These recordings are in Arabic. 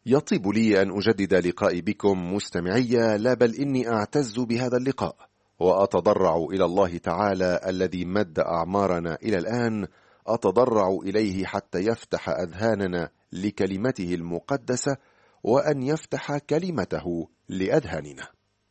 يطيب لي أن أجدد لقائي بكم مستمعي، لا بل إني أعتز بهذا اللقاء وأتضرع إلى الله تعالى الذي مد أعمارنا إلى الآن، أتضرع إليه حتى يفتح أذهاننا لكلمته المقدسة وأن يفتح كلمته لأذهاننا.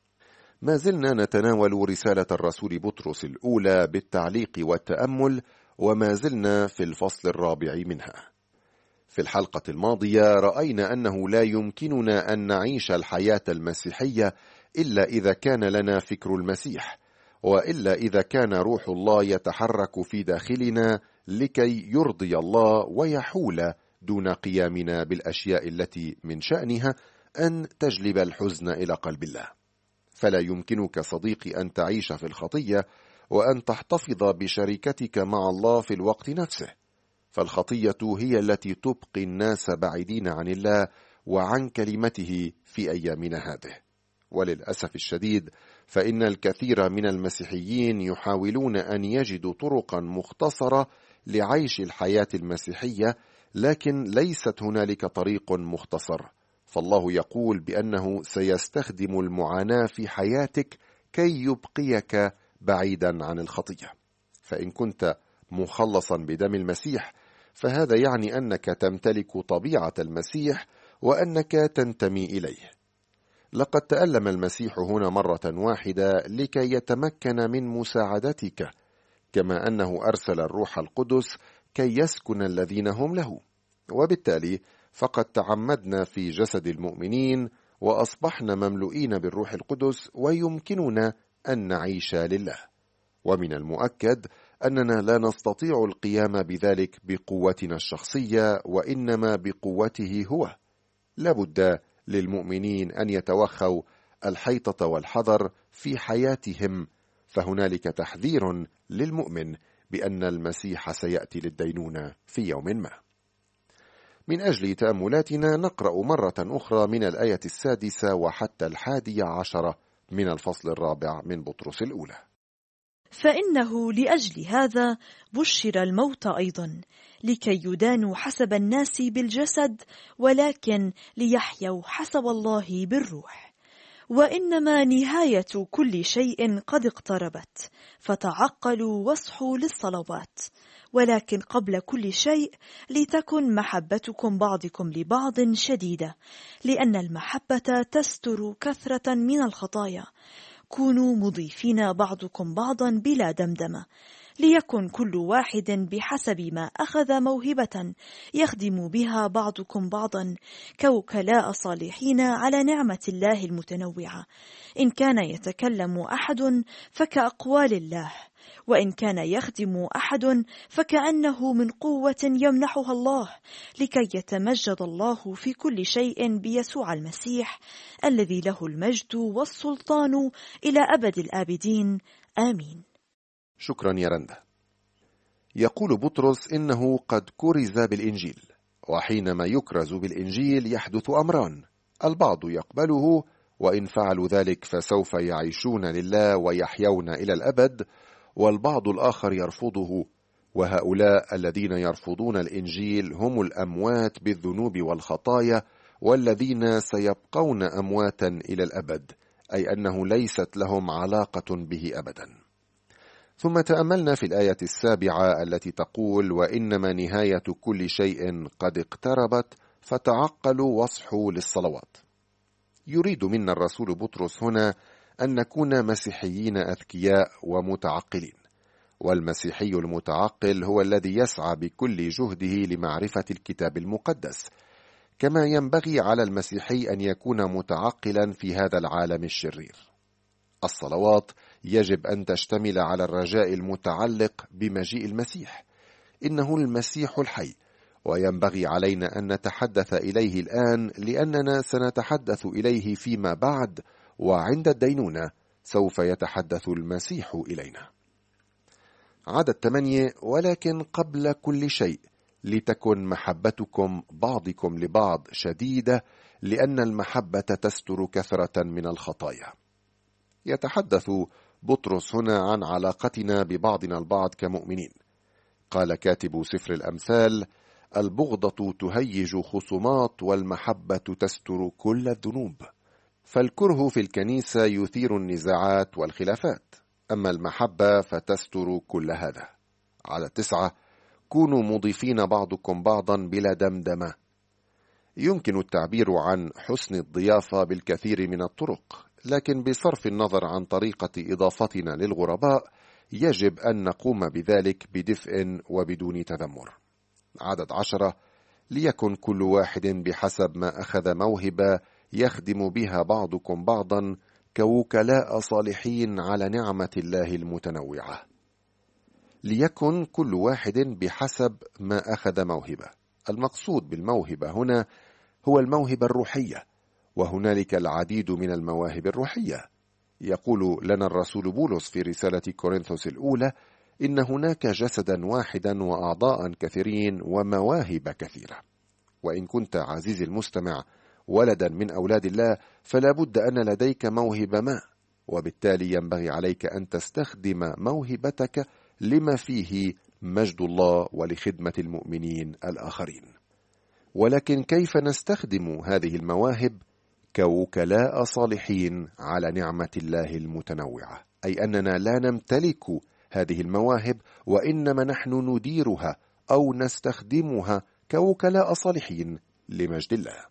ما زلنا نتناول رسالة الرسول بطرس الأولى بالتعليق والتأمل، وما زلنا في الفصل الرابع منها. في الحلقة الماضية رأينا أنه لا يمكننا أن نعيش الحياة المسيحية إلا إذا كان لنا فكر المسيح، وإلا إذا كان روح الله يتحرك في داخلنا لكي يرضي الله ويحول دون قيامنا بالأشياء التي من شأنها أن تجلب الحزن إلى قلب الله. فلا يمكنك صديقي أن تعيش في الخطية وأن تحتفظ بشركتك مع الله في الوقت نفسه، فالخطية هي التي تبقي الناس بعيدين عن الله وعن كلمته في أيامنا هذه. وللأسف الشديد فإن الكثير من المسيحيين يحاولون أن يجدوا طرقا مختصرة لعيش الحياة المسيحية، لكن ليست هنالك طريق مختصر، فالله يقول بأنه سيستخدم المعاناة في حياتك كي يبقيك بعيدا عن الخطية. فإن كنت مخلصا بدم المسيح فهذا يعني أنك تمتلك طبيعة المسيح وأنك تنتمي إليه. لقد تألم المسيح هنا مرة واحدة لكي يتمكن من مساعدتك، كما أنه أرسل الروح القدس كي يسكن الذين هم له، وبالتالي فقد تعمدنا في جسد المؤمنين وأصبحنا مملوئين بالروح القدس ويمكننا أن نعيش لله. ومن المؤكد أننا لا نستطيع القيام بذلك بقوتنا الشخصية، وإنما بقوته هو. لابد للمؤمنين أن يتوخوا الحيطة والحذر في حياتهم، فهنالك تحذير للمؤمن بأن المسيح سيأتي للدينونة في يوم ما. من أجل تأملاتنا نقرأ مرة أخرى من الآية 6 وحتى 11 من الفصل الرابع من بطرس الأولى. فإنه لأجل هذا بشر الموت أيضا، لكي يدانوا حسب الناس بالجسد، ولكن ليحيوا حسب الله بالروح. وإنما نهاية كل شيء قد اقتربت، فتعقلوا واصحوا للصلوات. ولكن قبل كل شيء لتكن محبتكم بعضكم لبعض شديدة، لأن المحبة تستر كثرة من الخطايا. كونوا مضيفين بعضكم بعضا بلا دمدمة، ليكن كل واحد بحسب ما أخذ موهبة يخدم بها بعضكم بعضا كوكلاء صالحين على نعمة الله المتنوعة. إن كان يتكلم أحد فكأقوال الله، وإن كان يخدم أحد فكأنه من قوة يمنحها الله، لكي يتمجد الله في كل شيء بيسوع المسيح، الذي له المجد والسلطان إلى أبد الآبدين. آمين. شكرا يا رندا. يقول بطرس إنه قد كرز بالإنجيل، وحينما يكرز بالإنجيل يحدث أمران: البعض يقبله، وإن فعلوا ذلك فسوف يعيشون لله ويحيون إلى الأبد، والبعض الآخر يرفضه، وهؤلاء الذين يرفضون الإنجيل هم الأموات بالذنوب والخطايا، والذين سيبقون أمواتا إلى الأبد، أي أنه ليست لهم علاقة به أبدا. ثم تأملنا في الآية 7 التي تقول: وإنما نهاية كل شيء قد اقتربت، فتعقلوا واصحوا للصلوات. يريد منا الرسول بطرس هنا أن نكون مسيحيين أذكياء ومتعقلين، والمسيحي المتعقل هو الذي يسعى بكل جهده لمعرفة الكتاب المقدس، كما ينبغي على المسيحي أن يكون متعقلا في هذا العالم الشرير. الصلوات يجب أن تشتمل على الرجاء المتعلق بمجيء المسيح، إنه المسيح الحي، وينبغي علينا أن نتحدث إليه الآن، لأننا سنتحدث إليه فيما بعد، وعند الدينونة سوف يتحدث المسيح إلينا. عدد 8: ولكن قبل كل شيء لتكن محبتكم بعضكم لبعض شديدة، لأن المحبة تستر كثرة من الخطايا. يتحدث بطرس هنا عن علاقتنا ببعضنا البعض كمؤمنين. قال كاتب سفر الأمثال: البغضة تهيج خصومات، والمحبة تستر كل الذنوب. فالكره في الكنيسة يثير النزاعات والخلافات، أما المحبة فتستر كل هذا. على 9: كونوا مضيفين بعضكم بعضا بلا دمدمة. يمكن التعبير عن حسن الضيافة بالكثير من الطرق، لكن بصرف النظر عن طريقة إضافتنا للغرباء يجب أن نقوم بذلك بدفء وبدون تذمر. عدد 10: ليكن كل واحد بحسب ما أخذ موهبة يخدم بها بعضكم بعضا كوكلاء صالحين على نعمة الله المتنوعة. ليكن كل واحد بحسب ما أخذ موهبة. المقصود بالموهبة هنا هو الموهبة الروحية، وهنالك العديد من المواهب الروحية. يقول لنا الرسول بولس في رسالة كورنثوس الأولى: إن هناك جسدا واحدا وأعضاء كثيرين ومواهب كثيرة. وإن كنت عزيزي المستمع ولدا من أولاد الله، فلا بد أن لديك موهبة ما، وبالتالي ينبغي عليك أن تستخدم موهبتك لما فيه مجد الله ولخدمة المؤمنين الآخرين. ولكن كيف نستخدم هذه المواهب؟ كوكلاء صالحين على نعمة الله المتنوعة، أي أننا لا نمتلك هذه المواهب، وإنما نحن نديرها أو نستخدمها كوكلاء صالحين لمجد الله.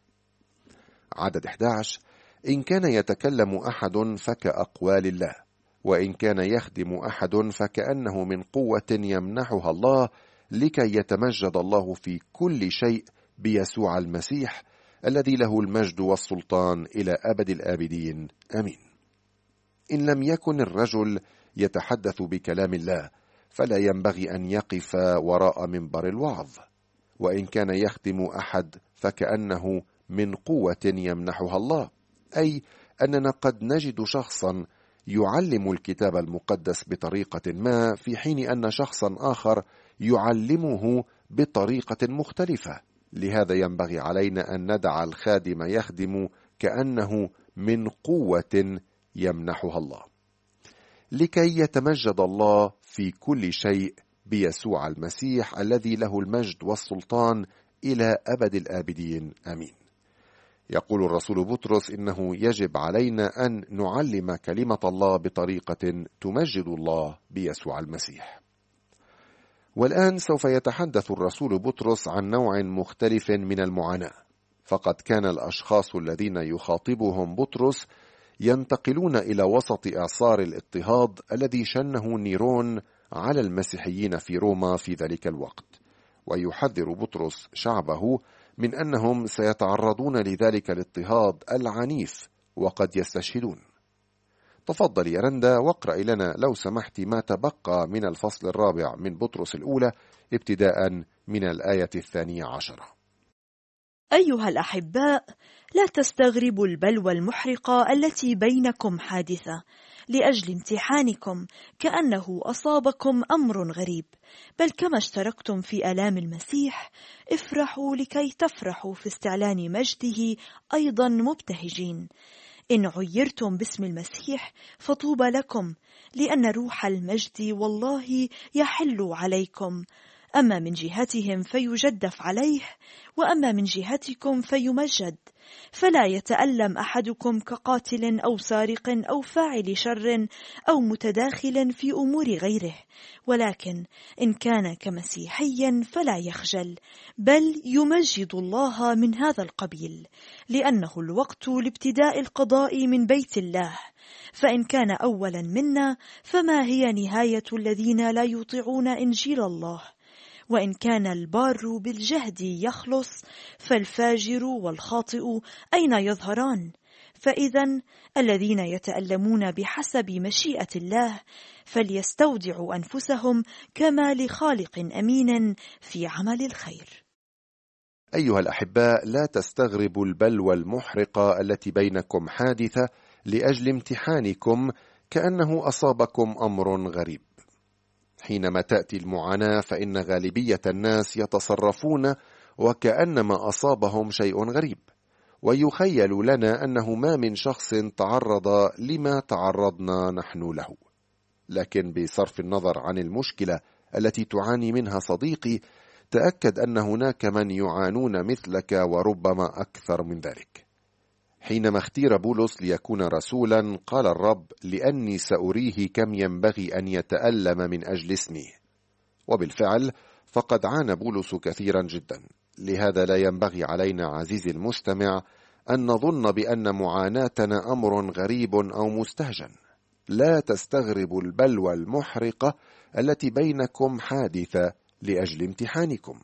عدد 11: إن كان يتكلم أحد فكأقوال الله، وإن كان يخدم أحد فكأنه من قوة يمنحها الله، لكي يتمجد الله في كل شيء بيسوع المسيح الذي له المجد والسلطان إلى أبد الآبدين، آمين. إن لم يكن الرجل يتحدث بكلام الله، فلا ينبغي أن يقف وراء منبر الوعظ. وإن كان يخدم أحد فكأنه من قوة يمنحها الله، أي أننا قد نجد شخصا يعلم الكتاب المقدس بطريقة ما، في حين أن شخصا آخر يعلمه بطريقة مختلفة. لهذا ينبغي علينا أن ندع الخادم يخدم كأنه من قوة يمنحها الله، لكي يتمجد الله في كل شيء بيسوع المسيح الذي له المجد والسلطان إلى أبد الآبدين، آمين. يقول الرسول بطرس: إنه يجب علينا أن نعلم كلمة الله بطريقة تمجد الله بيسوع المسيح. والآن سوف يتحدث الرسول بطرس عن نوع مختلف من المعاناة، فقد كان الأشخاص الذين يخاطبهم بطرس ينتقلون إلى وسط إعصار الاضطهاد الذي شنه نيرون على المسيحيين في روما في ذلك الوقت، ويحذر بطرس شعبه من أنهم سيتعرضون لذلك الاضطهاد العنيف وقد يستشهدون. تفضل يا رندا واقرأ لنا لو سمحت ما تبقى من الفصل الرابع من بطرس الأولى ابتداء من الآية 12. أيها الأحباء، لا تستغربوا البلوى المحرقة التي بينكم حادثة لأجل امتحانكم كأنه أصابكم أمر غريب، بل كما اشتركتم في آلام المسيح افرحوا لكي تفرحوا في استعلان مجده أيضا مبتهجين. إن عيرتم باسم المسيح فطوبى لكم، لأن روح المجد والله يحل عليكم. أما من جهتهم فيجدف عليه، وأما من جهتكم فيمجد. فلا يتألم أحدكم كقاتل أو سارق أو فاعل شر أو متداخل في أمور غيره، ولكن إن كان كمسيحي فلا يخجل، بل يمجد الله من هذا القبيل، لأنه الوقت لابتداء القضاء من بيت الله. فإن كان أولا منا، فما هي نهاية الذين لا يطيعون إنجيل الله؟ وإن كان البار بالجهد يخلص، فالفاجر والخاطئ أين يظهران؟ فإذا الذين يتألمون بحسب مشيئة الله فليستودعوا أنفسهم كما لخالق أمين في عمل الخير. أيها الأحباء، لا تستغربوا البلوى المحرقة التي بينكم حادثة لأجل امتحانكم كأنه أصابكم أمر غريب. حينما تأتي المعاناة فإن غالبية الناس يتصرفون وكأنما أصابهم شيء غريب، ويخيل لنا أنه ما من شخص تعرض لما تعرضنا نحن له. لكن بصرف النظر عن المشكلة التي تعاني منها صديقي، تأكد أن هناك من يعانون مثلك وربما أكثر من ذلك. حينما اختير بولس ليكون رسولا قال الرب: لأني سأريه كم ينبغي أن يتألم من أجل اسمي. وبالفعل فقد عانى بولس كثيرا جدا. لهذا لا ينبغي علينا عزيزي المستمع أن نظن بأن معاناتنا أمر غريب أو مستهجن. لا تستغربوا البلوى المحرقة التي بينكم حادثة لأجل امتحانكم.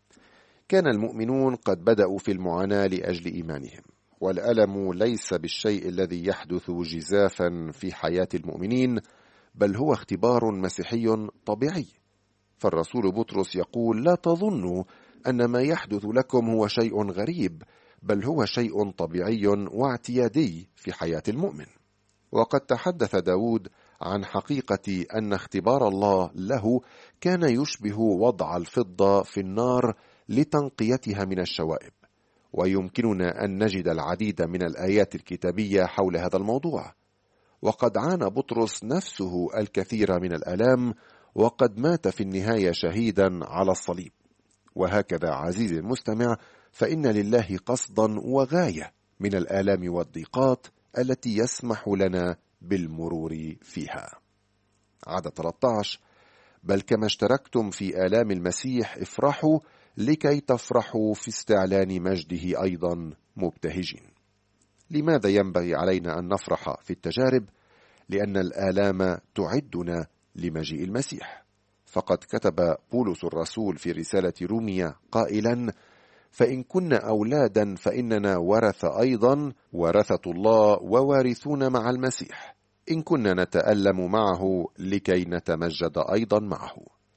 كان المؤمنون قد بدأوا في المعاناة لأجل إيمانهم، والألم ليس بالشيء الذي يحدث جزافا في حياة المؤمنين، بل هو اختبار مسيحي طبيعي. فالرسول بطرس يقول: لا تظنوا أن ما يحدث لكم هو شيء غريب، بل هو شيء طبيعي واعتيادي في حياة المؤمن. وقد تحدث داود عن حقيقة أن اختبار الله له كان يشبه وضع الفضة في النار لتنقيتها من الشوائب. ويمكننا أن نجد العديد من الآيات الكتابية حول هذا الموضوع. وقد عانى بطرس نفسه الكثير من الآلام، وقد مات في النهاية شهيدا على الصليب. وهكذا عزيزي المستمع، فإن لله قصدا وغاية من الآلام والضيقات التي يسمح لنا بالمرور فيها. عدد 13: بل كما اشتركتم في آلام المسيح افرحوا، لكي تفرحوا في استعلان مجده أيضا مبتهجين. لماذا ينبغي علينا أن نفرح في التجارب؟ لأن الآلام تعدنا لمجيء المسيح. فقد كتب بولس الرسول في رسالة روميا قائلا: فإن كنا أولادا فإننا ورثة أيضا، ورثة الله ووارثون مع المسيح، إن كنا نتألم معه لكي نتمجد أيضا معه.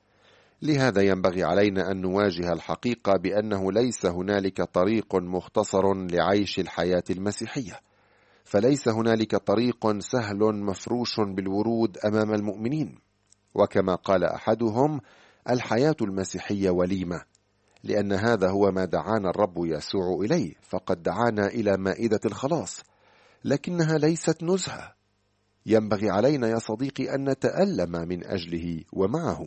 لهذا ينبغي علينا أن نواجه الحقيقة بأنه ليس هنالك طريق مختصر لعيش الحياة المسيحية، فليس هنالك طريق سهل مفروش بالورود أمام المؤمنين. وكما قال أحدهم: الحياة المسيحية وليمة، لأن هذا هو ما دعانا الرب يسوع إليه، فقد دعانا إلى مائدة الخلاص، لكنها ليست نزهة. ينبغي علينا يا صديقي أن نتألم من أجله ومعه.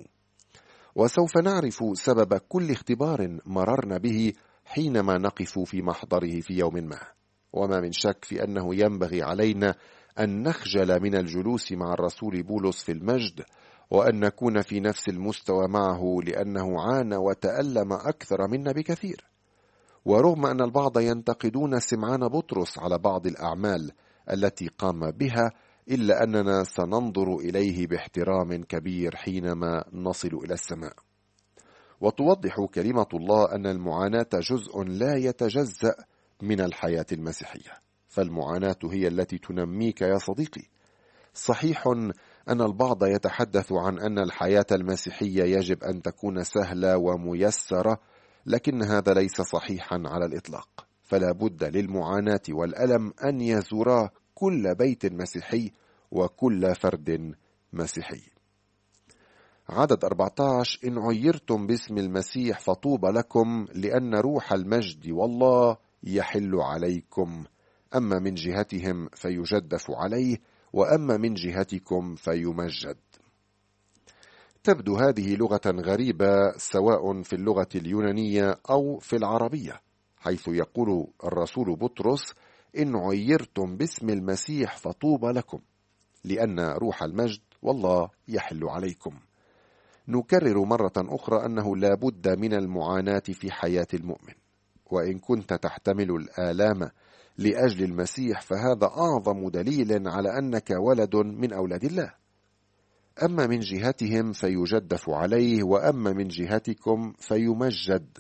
وسوف نعرف سبب كل اختبار مررنا به حينما نقف في محضره في يوم ما. وما من شك في أنه ينبغي علينا أن نخجل من الجلوس مع الرسول بولس في المجد، وأن نكون في نفس المستوى معه، لأنه عانى وتألم أكثر منا بكثير. ورغم أن البعض ينتقدون سمعان بطرس على بعض الأعمال التي قام بها، إلا أننا سننظر إليه باحترام كبير حينما نصل إلى السماء. وتوضح كلمة الله أن المعاناة جزء لا يتجزأ من الحياة المسيحية، فالمعاناة هي التي تنميك يا صديقي. صحيح أن البعض يتحدث عن أن الحياة المسيحية يجب أن تكون سهلة وميسرة، لكن هذا ليس صحيحا على الإطلاق. فلا بد للمعاناة والألم أن يزورا كل بيت مسيحي وكل فرد مسيحي. عدد 14: إن عيرتم باسم المسيح فطوبى لكم، لأن روح المجد والله يحل عليكم، أما من جهتهم فيجدف عليه، وأما من جهتكم فيمجد. تبدو هذه لغة غريبة سواء في اللغة اليونانية أو في العربية، حيث يقول الرسول بطرس: إن عيرتم باسم المسيح فطوبى لكم، لأن روح المجد والله يحل عليكم. نكرر مرة أخرى أنه لا بد من المعاناة في حياة المؤمن، وإن كنت تحتمل الآلام لأجل المسيح فهذا أعظم دليل على أنك ولد من أولاد الله. أما من جهتهم فيجدف عليه، وأما من جهتكم فيمجد.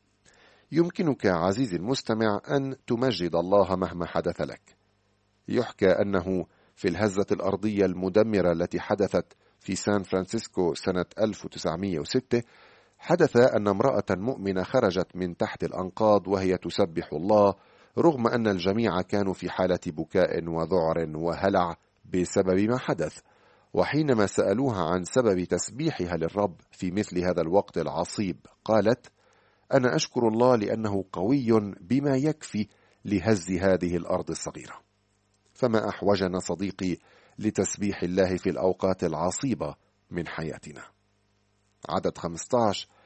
يمكنك عزيزي المستمع أن تمجد الله مهما حدث لك. يحكى أنه في الهزة الأرضية المدمرة التي حدثت في سان فرانسيسكو سنة 1906، حدث أن امرأة مؤمنة خرجت من تحت الأنقاض وهي تسبح الله، رغم أن الجميع كانوا في حالة بكاء وذعر وهلع بسبب ما حدث. وحينما سألوها عن سبب تسبيحها للرب في مثل هذا الوقت العصيب، قالت: أنا أشكر الله لأنه قوي بما يكفي لهز هذه الأرض الصغيرة. فما أحوجنا صديقي لتسبيح الله في الأوقات العصيبة من حياتنا. عدد 15: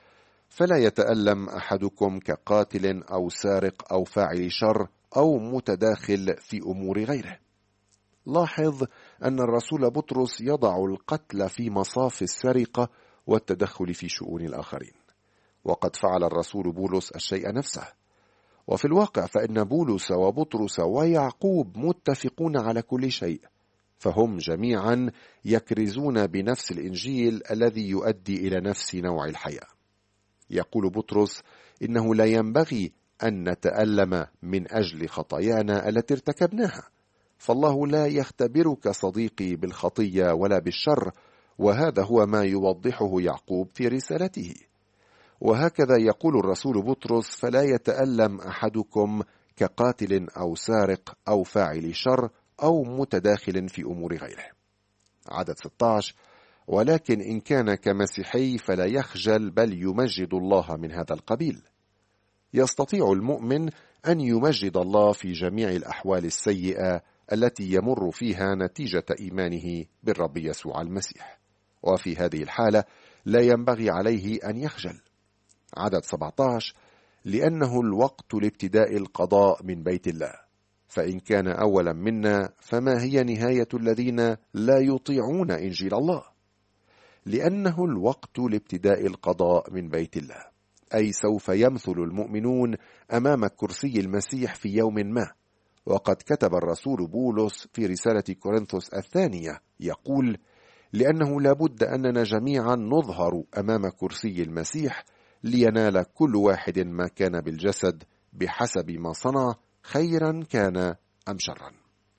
فلا يتألم أحدكم كقاتل أو سارق أو فاعل شر أو متداخل في أمور غيره. لاحظ أن الرسول بطرس يضع القتل في مصاف السرقة والتدخل في شؤون الآخرين، وقد فعل الرسول بولس الشيء نفسه. وفي الواقع فإن بولس وبطرس ويعقوب متفقون على كل شيء، فهم جميعا يكرزون بنفس الإنجيل الذي يؤدي إلى نفس نوع الحياة. يقول بطرس إنه لا ينبغي أن نتألم من أجل خطايانا التي ارتكبناها، فالله لا يختبرك صديقي بالخطية ولا بالشر، وهذا هو ما يوضحه يعقوب في رسالته. وهكذا يقول الرسول بطرس: فلا يتألم أحدكم كقاتل أو سارق أو فاعل شر أو متداخل في أمور غيره. عدد 16: ولكن إن كان كمسيحي فلا يخجل بل يمجد الله من هذا القبيل. يستطيع المؤمن أن يمجد الله في جميع الأحوال السيئة التي يمر فيها نتيجة إيمانه بالرب يسوع المسيح، وفي هذه الحالة لا ينبغي عليه أن يخجل. عدد 17: لأنه الوقت لابتداء القضاء من بيت الله، فإن كان أولا منا فما هي نهاية الذين لا يطيعون إنجيل الله؟ لأنه الوقت لابتداء القضاء من بيت الله، أي سوف يمثل المؤمنون أمام كرسي المسيح في يوم ما. وقد كتب الرسول بولس في رسالة كورنثوس الثانية يقول: لأنه لابد أننا جميعا نظهر أمام كرسي المسيح لينال كل واحد ما كان بالجسد بحسب ما صنع، خيرا كان أم شرا.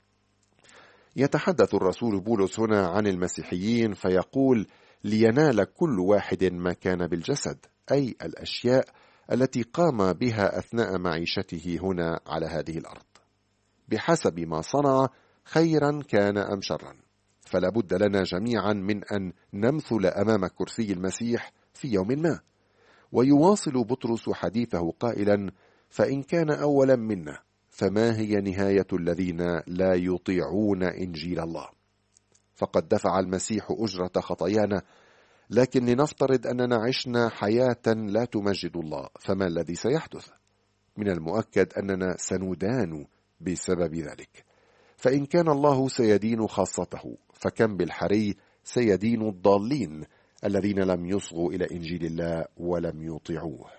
يتحدث الرسول بولس هنا عن المسيحيين فيقول: لينال كل واحد ما كان بالجسد، أي الأشياء التي قام بها أثناء معيشته هنا على هذه الأرض، بحسب ما صنع، خيرا كان أم شرا. فلا بد لنا جميعا من أن نمثل أمام كرسي المسيح في يوم ما. ويواصل بطرس حديثه قائلا: فإن كان أولا منا فما هي نهاية الذين لا يطيعون إنجيل الله؟ فقد دفع المسيح أجرة خطايانا، لكن لنفترض أننا عشنا حياة لا تمجد الله، فما الذي سيحدث؟ من المؤكد أننا سندان بسبب ذلك. فإن كان الله سيدين خاصته، فكم بالحري سيدين الضالين الذين لم يصغوا إلى إنجيل الله ولم يطيعوه.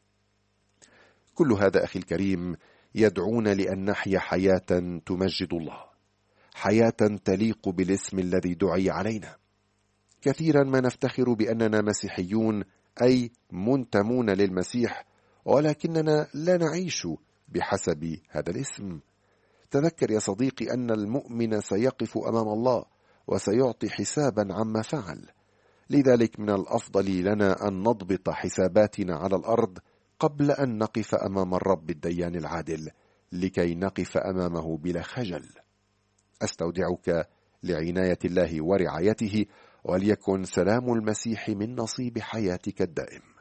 كل هذا أخي الكريم يدعون لأن نحيا حياة تمجد الله، حياة تليق بالاسم الذي دعي علينا. كثيرا ما نفتخر بأننا مسيحيون، أي منتمون للمسيح، ولكننا لا نعيش بحسب هذا الاسم. تذكر يا صديقي أن المؤمن سيقف أمام الله وسيعطي حسابا عما فعل. لذلك من الأفضل لنا أن نضبط حساباتنا على الأرض قبل أن نقف أمام الرب الديان العادل، لكي نقف أمامه بلا خجل. أستودعك لعناية الله ورعايته، وليكن سلام المسيح من نصيب حياتك الدائم.